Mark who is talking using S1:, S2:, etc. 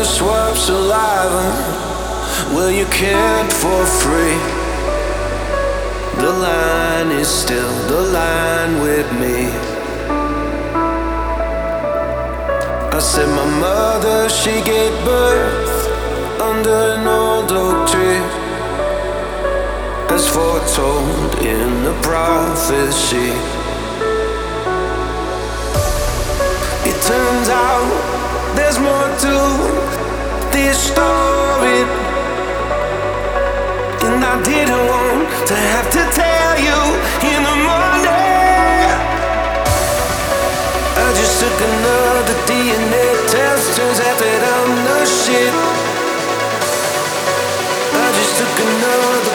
S1: swap saliva. Well, you can't for free. The line is still the line with me. I said my mother, she gave birth under an old oak tree, as foretold in the prophecy. It turns out there's more to this story, and I didn't want to have to tell you in the morning. I just took another DNA test. Turns out that I'm the shit. I just took another